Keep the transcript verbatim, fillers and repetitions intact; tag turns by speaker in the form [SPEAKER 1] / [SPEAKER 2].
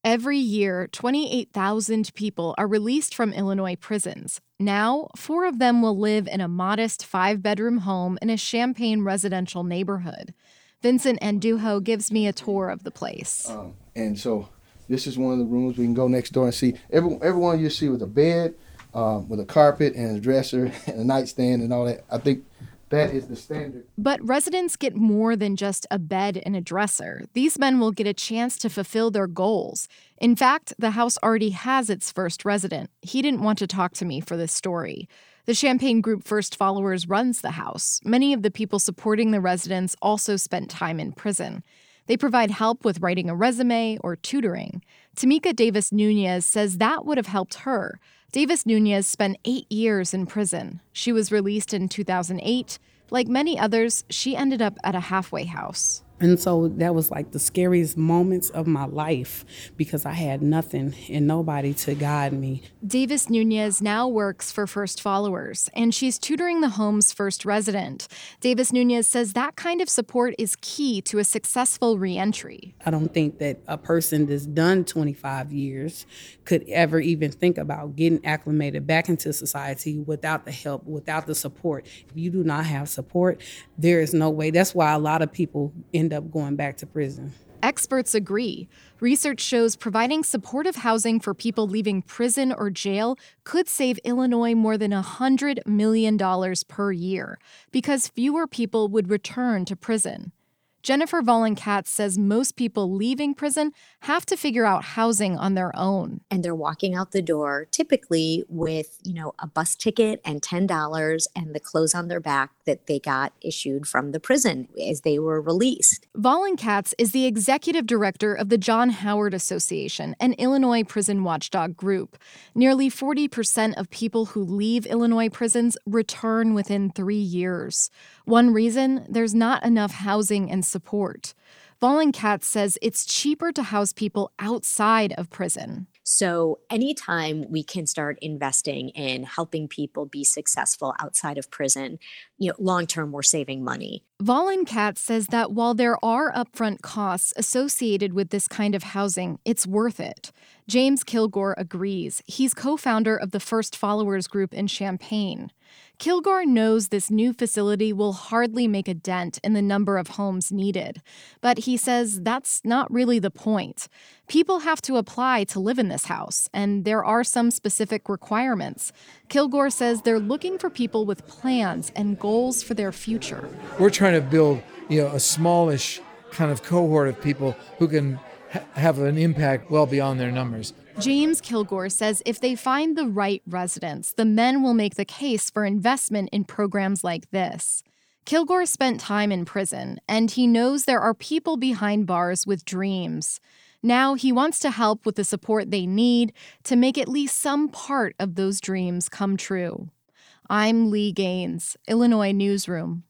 [SPEAKER 1] Every year, twenty-eight thousand people are released from Illinois prisons. Now, four of them will live in a modest five-bedroom home in a Champaign residential neighborhood. Vincent Andujo gives me a tour of the place.
[SPEAKER 2] Um, and so this is one of the rooms. We can go next door and see. Every, everyone you see with a bed, um, with a carpet and a dresser and a nightstand and all that. I think that is the standard.
[SPEAKER 1] But residents get more than just a bed and a dresser. These men will get a chance to fulfill their goals. In fact, the house already has its first resident. He didn't want to talk to me for this story. The Champaign Group First Followers runs the house. Many of the people supporting the residents also spent time in prison. They provide help with writing a resume or tutoring. Tamika Davis Nunez says that would have helped her. Davis Nunez spent eight years in prison. She was released in two thousand eight. Like many others, she ended up at a halfway house.
[SPEAKER 3] And so that was like the scariest moments of my life because I had nothing and nobody to guide me.
[SPEAKER 1] Davis Nunez now works for First Followers, and she's tutoring the home's first resident. Davis Nunez says that kind of support is key to a successful reentry.
[SPEAKER 3] I don't think that a person that's done twenty-five years could ever even think about getting acclimated back into society without the help, without the support. If you do not have support, there is no way. That's why a lot of people end up going back to prison.
[SPEAKER 1] Experts agree. Research shows providing supportive housing for people leaving prison or jail could save Illinois more than one hundred million dollars per year because fewer people would return to prison. Jennifer Vollen-Katz says most people leaving prison have to figure out housing on their own.
[SPEAKER 4] And they're walking out the door typically with, you know, a bus ticket and ten dollars and the clothes on their back that they got issued from the prison as they were released.
[SPEAKER 1] Vollen-Katz is the executive director of the John Howard Association, an Illinois prison watchdog group. Nearly forty percent of people who leave Illinois prisons return within three years. One reason, there's not enough housing and support. Vollen-Katz says it's cheaper to house people outside of prison.
[SPEAKER 4] So anytime we can start investing in helping people be successful outside of prison, you know, long-term, we're saving money.
[SPEAKER 1] Vollen-Katz says that while there are upfront costs associated with this kind of housing, it's worth it. James Kilgore agrees. He's co-founder of the First Followers group in Champaign. Kilgore knows this new facility will hardly make a dent in the number of homes needed, but he says that's not really the point. People have to apply to live in this house, and there are some specific requirements. Kilgore says they're looking for people with plans and goals for their future.
[SPEAKER 5] We're trying to build, you know, a smallish kind of cohort of people who can ha- have an impact well beyond their numbers.
[SPEAKER 1] James Kilgore says if they find the right residents, the men will make the case for investment in programs like this. Kilgore spent time in prison, and he knows there are people behind bars with dreams. Now he wants to help with the support they need to make at least some part of those dreams come true. I'm Lee Gaines, Illinois Newsroom.